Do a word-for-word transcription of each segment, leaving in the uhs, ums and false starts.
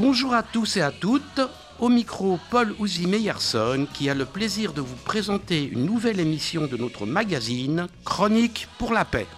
Bonjour à tous et à toutes, au micro Paul Ouzy-Meyerson qui a le plaisir de vous présenter une nouvelle émission de notre magazine Chronique pour la paix.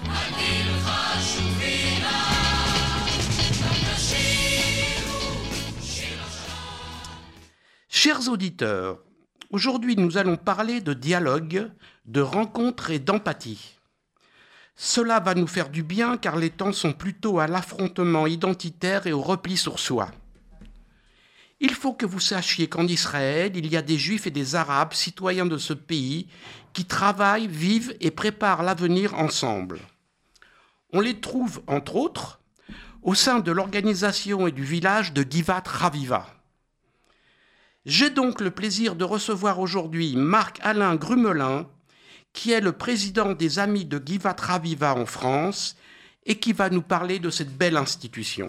Chers auditeurs, aujourd'hui nous allons parler de dialogue, de rencontre et d'empathie. Cela va nous faire du bien car les temps sont plutôt à l'affrontement identitaire et au repli sur soi. Il faut que vous sachiez qu'en Israël, il y a des Juifs et des Arabes, citoyens de ce pays, qui travaillent, vivent et préparent l'avenir ensemble. On les trouve, entre autres, au sein de l'organisation et du village de Givat Haviva. J'ai donc le plaisir de recevoir aujourd'hui Marc-Alain Grumelin, qui est le président des Amis de Givat Haviva en France et qui va nous parler de cette belle institution.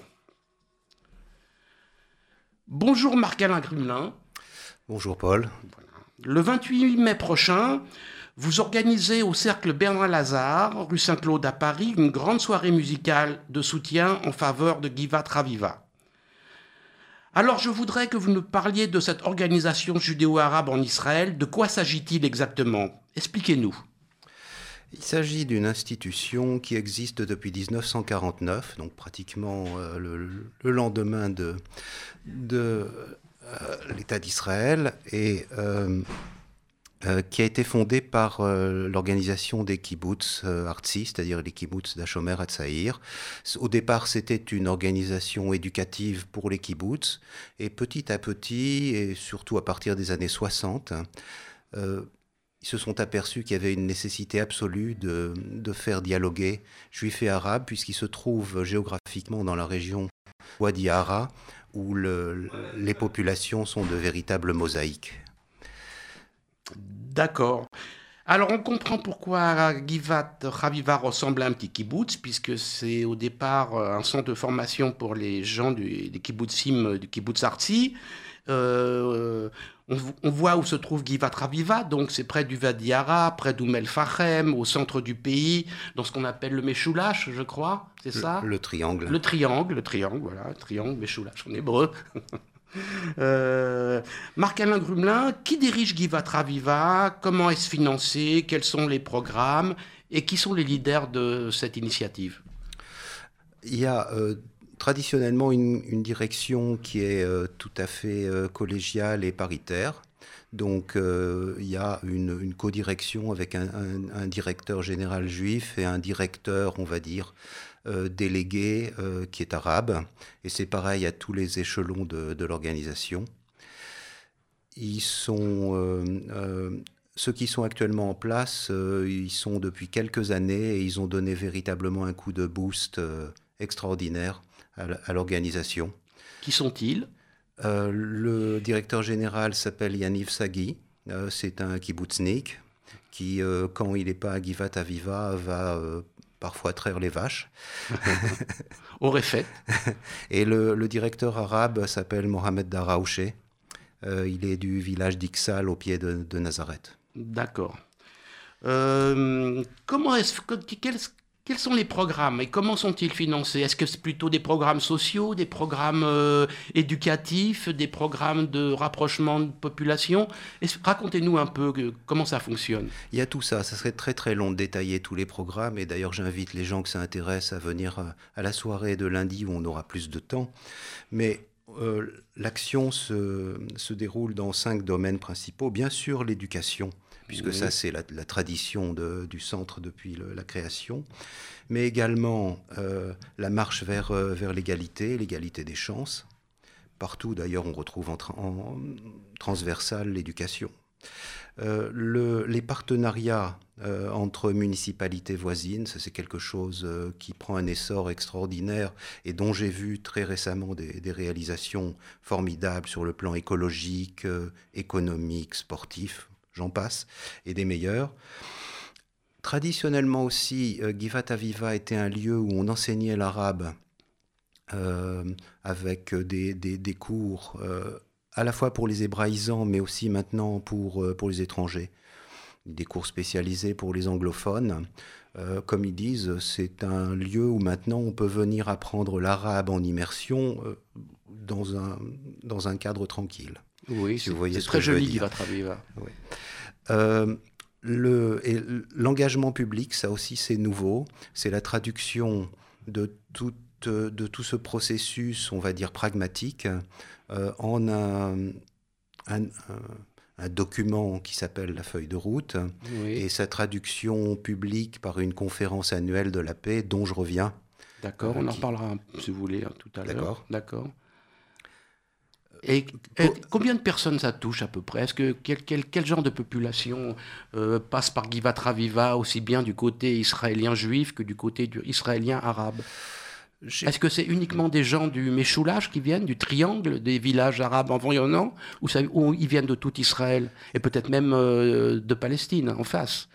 Bonjour Marc-Alain Grumelin. Bonjour Paul. Le vingt-huit mai prochain, vous organisez au Cercle Bernard Lazare, rue Saint-Claude à Paris, une grande soirée musicale de soutien en faveur de Givat Haviva. Alors je voudrais que vous nous parliez de cette organisation judéo-arabe en Israël. De quoi s'agit-il exactement ? Expliquez-nous. Il s'agit d'une institution qui existe depuis dix-neuf cent quarante-neuf, donc pratiquement euh, le, le lendemain de, de euh, l'État d'Israël, et euh, euh, qui a été fondée par euh, l'organisation des kibbutz euh, artsi, c'est-à-dire les kibbutz d'Ashomer Hatzaïr. Au départ, c'était une organisation éducative pour les kibbutz, et petit à petit, et surtout à partir des années soixante, euh, ils se sont aperçus qu'il y avait une nécessité absolue de, de faire dialoguer juifs et arabes, puisqu'ils se trouvent géographiquement dans la région Wadi Hara, où le, les populations sont de véritables mosaïques. D'accord. Alors on comprend pourquoi Givat Haviva ressemble à un petit kibbutz, puisque c'est au départ un centre de formation pour les gens du, des kibbutzim, du kibbutz artsi. Euh, on, on voit où se trouve Givat Haviva, donc c'est près du Wadi Hara, près d'Oum el-Fachem, au centre du pays, dans ce qu'on appelle le Meshoulash, je crois, c'est le, ça ? Le triangle. Le triangle, le triangle, voilà, triangle, Meshoulash en hébreu. euh, Marc-Alain Grumelin, qui dirige Givat Haviva ? Comment est-ce financé ? Quels sont les programmes ? Et qui sont les leaders de cette initiative ? Il y a... Euh, traditionnellement une, une direction qui est euh, tout à fait euh, collégiale et paritaire. Donc euh, il y a une, une codirection avec un, un, un directeur général juif et un directeur, on va dire, euh, délégué euh, qui est arabe. Et c'est pareil à tous les échelons de, de l'organisation. Ils sont... Euh, euh, Ceux qui sont actuellement en place, euh, ils sont depuis quelques années et ils ont donné véritablement un coup de boost euh, extraordinaire à l'organisation. Qui sont-ils ? euh, Le directeur général s'appelle Yaniv Sagi. Euh, c'est un kibbutznik qui, euh, quand il n'est pas à Givat Haviva, va euh, parfois traire les vaches. Aurait fait. Et le, le directeur arabe s'appelle Mohamed Daraouché. Euh, il est du village d'Iksal au pied de, de Nazareth. D'accord. Euh, comment est-ce que... Quel, Quels sont les programmes et comment sont-ils financés ? Est-ce que c'est plutôt des programmes sociaux, des programmes euh, éducatifs, des programmes de rapprochement de population ? Racontez-nous un peu que, comment ça fonctionne. Il y a tout ça. Ça serait très très long de détailler tous les programmes. Et d'ailleurs, j'invite les gens que ça intéresse à venir à la soirée de lundi où on aura plus de temps. Mais euh, l'action se, se déroule dans cinq domaines principaux. Bien sûr, l'éducation, puisque oui. ça, c'est la, la tradition de, du centre depuis le, la création, mais également euh, la marche vers, euh, vers l'égalité, l'égalité des chances. Partout, d'ailleurs, on retrouve en, tra- en transversal l'éducation. Euh, le, les partenariats euh, entre municipalités voisines, ça, c'est quelque chose euh, qui prend un essor extraordinaire et dont j'ai vu très récemment des, des réalisations formidables sur le plan écologique, euh, économique, sportif. J'en passe, et des meilleurs. Traditionnellement aussi, euh, Givat Haviva était un lieu où on enseignait l'arabe euh, avec des, des, des cours euh, à la fois pour les hébraïsants, mais aussi maintenant pour, euh, pour les étrangers. des cours spécialisés pour les anglophones. Euh, comme ils disent, c'est un lieu où maintenant on peut venir apprendre l'arabe en immersion euh, dans, un, dans un cadre tranquille. Oui, si c'est très joli Givat Aviva. Oui. Euh, le, et l'engagement public, ça aussi c'est nouveau. C'est la traduction de tout, de tout ce processus, on va dire pragmatique, euh, en un, un, un, un document qui s'appelle la feuille de route, oui. Et sa traduction publique par une conférence annuelle de la paix dont je reviens. D'accord, euh, on qui... en reparlera si vous voulez tout à l'heure. D'accord. D'accord. Et, et combien de personnes ça touche à peu près? Est-ce que quel, quel, quel genre de population euh, passe par Givat Aviva, aussi bien du côté israélien juif que du côté du israélien arabe? J'ai... Est-ce que c'est uniquement des gens du Meshoulash qui viennent, du triangle, des villages arabes environnants, ou, ça, ou ils viennent de tout Israël, et peut-être même euh, de Palestine, en face?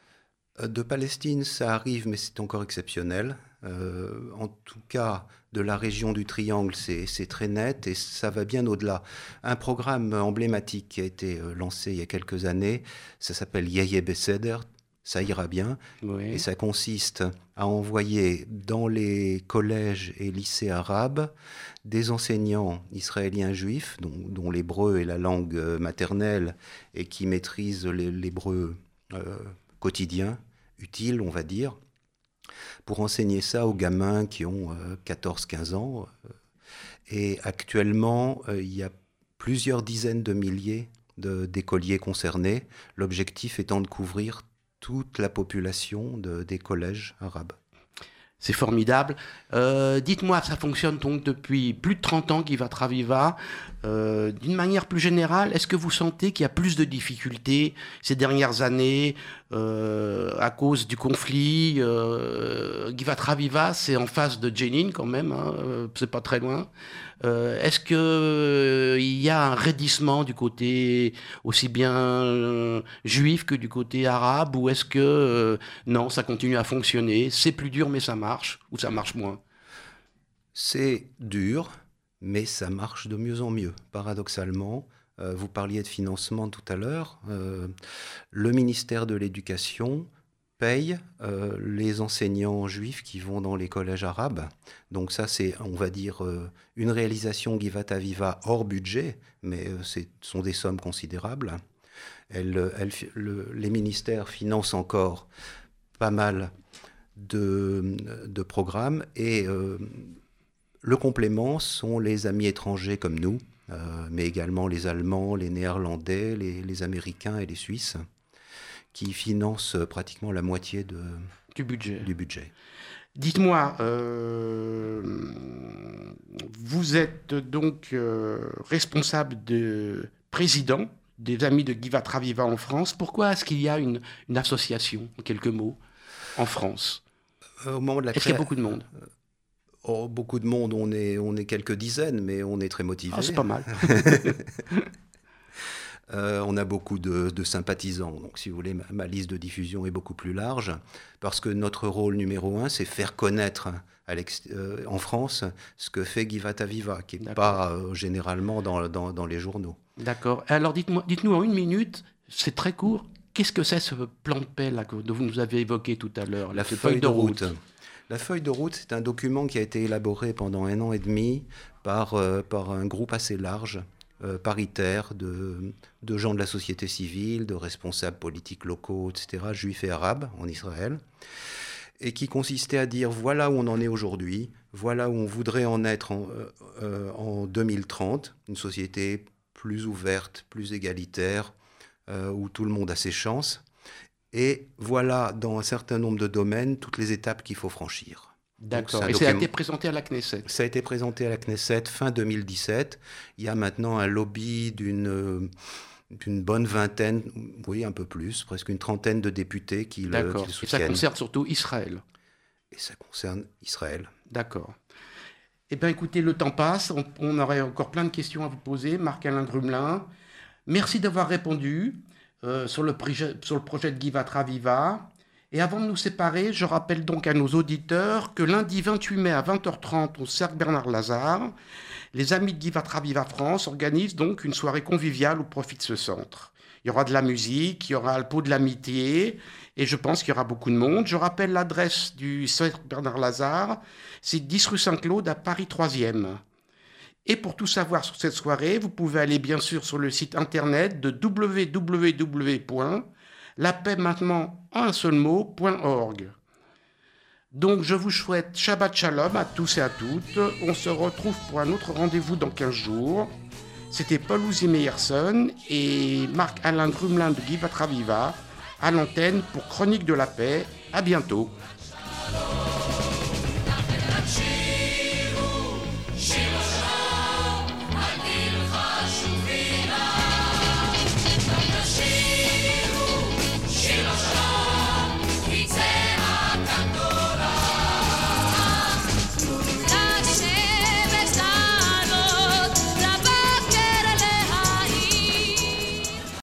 De Palestine, ça arrive, mais c'est encore exceptionnel. Euh, en tout cas, de la région du Triangle, c'est, c'est très net et ça va bien au-delà. Un programme emblématique qui a été lancé il y a quelques années, ça s'appelle Yehye Beseder, ça ira bien, oui. Et ça consiste à envoyer dans les collèges et lycées arabes des enseignants israéliens juifs, dont, dont l'hébreu est la langue maternelle et qui maîtrisent l'hébreu euh, quotidien, utile, on va dire, pour enseigner ça aux gamins qui ont euh, quatorze quinze ans. Et actuellement, euh, il y a plusieurs dizaines de milliers de, d'écoliers concernés, l'objectif étant de couvrir toute la population de, des collèges arabes. C'est formidable. Euh, dites-moi, ça fonctionne donc depuis plus de trente ans, Givat Aviva. Euh, d'une manière plus générale, est-ce que vous sentez qu'il y a plus de difficultés ces dernières années euh, à cause du conflit? euh, Givat Aviva, c'est en face de Jenin quand même, hein, euh, c'est pas très loin. Euh, est-ce qu'il euh, y a un raidissement du côté aussi bien euh, juif que du côté arabe, ou est-ce que euh, non, ça continue à fonctionner, c'est plus dur mais ça marche, ou ça marche moins? C'est dur, mais ça marche de mieux en mieux, paradoxalement. Euh, vous parliez de financement tout à l'heure. Euh, le ministère de l'Éducation paye euh, les enseignants juifs qui vont dans les collèges arabes. Donc ça, c'est, on va dire, euh, une réalisation Givat Aviva hors budget, mais euh, ce sont des sommes considérables. Elle, elle, le, les ministères financent encore pas mal de, de programmes, et euh, le complément sont les amis étrangers comme nous, euh, mais également les Allemands, les Néerlandais, les, les Américains et les Suisses, qui financent pratiquement la moitié de, du budget. Du budget. Dites-moi, euh, vous êtes donc euh, responsable de président des Amis de Givat Aviva en France. Pourquoi est-ce qu'il y a une, une association, en quelques mots, en France? euh, Au moment de la Est-ce qu'il y a beaucoup de monde? Oh, beaucoup de monde, on est, on est quelques dizaines, mais on est très motivés. Ah, c'est pas mal. Euh, on a beaucoup de, de sympathisants, donc si vous voulez, ma, ma liste de diffusion est beaucoup plus large, parce que notre rôle numéro un, c'est faire connaître à euh, en France ce que fait Givat Aviva, qui n'est pas euh, généralement dans, dans, dans les journaux. D'accord. Alors dites-moi, dites-nous en une minute, c'est très court, qu'est-ce que c'est ce plan de paix là, que vous nous avez évoqué tout à l'heure? La feuille, feuille de route. route. La feuille de route, c'est un document qui a été élaboré pendant un an et demi par, euh, par un groupe assez large, Euh, paritaire, de, de gens de la société civile, de responsables politiques locaux, et cetera, juifs et arabes en Israël, et qui consistait à dire voilà où on en est aujourd'hui, voilà où on voudrait en être en, euh, en deux mille trente, une société plus ouverte, plus égalitaire, euh, où tout le monde a ses chances, et voilà dans un certain nombre de domaines toutes les étapes qu'il faut franchir. D'accord. Et document... ça a été présenté à la Knesset? Ça a été présenté à la Knesset fin deux mille dix-sept. Il y a maintenant un lobby d'une, d'une bonne vingtaine, oui, un peu plus, presque une trentaine de députés qui le, qui le soutiennent. Et ça concerne surtout Israël? Et ça concerne Israël. D'accord. Eh bien, écoutez, le temps passe. On, on aurait encore plein de questions à vous poser. Marc-Alain Grumelin, merci d'avoir répondu euh, sur, le projet, sur le projet de Givat Aviva. Et avant de nous séparer, je rappelle donc à nos auditeurs que lundi vingt-huit mai à vingt heures trente au Cercle Bernard Lazare, les Amis de Givat Aviva France organisent donc une soirée conviviale au profit de ce centre. Il y aura de la musique, il y aura le pot de l'amitié, et je pense qu'il y aura beaucoup de monde. Je rappelle l'adresse du Centre Bernard Lazare, c'est dix rue Saint-Claude à Paris troisième. Et pour tout savoir sur cette soirée, vous pouvez aller bien sûr sur le site internet de w w w point la paix maintenant en un seul mot point org. Donc je vous souhaite Shabbat Shalom à tous et à toutes. On se retrouve pour un autre rendez-vous dans quinze jours. C'était Paul Louis Meyerson et Marc-Alain Grumelin de Guy Vatraviva à l'antenne pour Chronique de la Paix. À bientôt.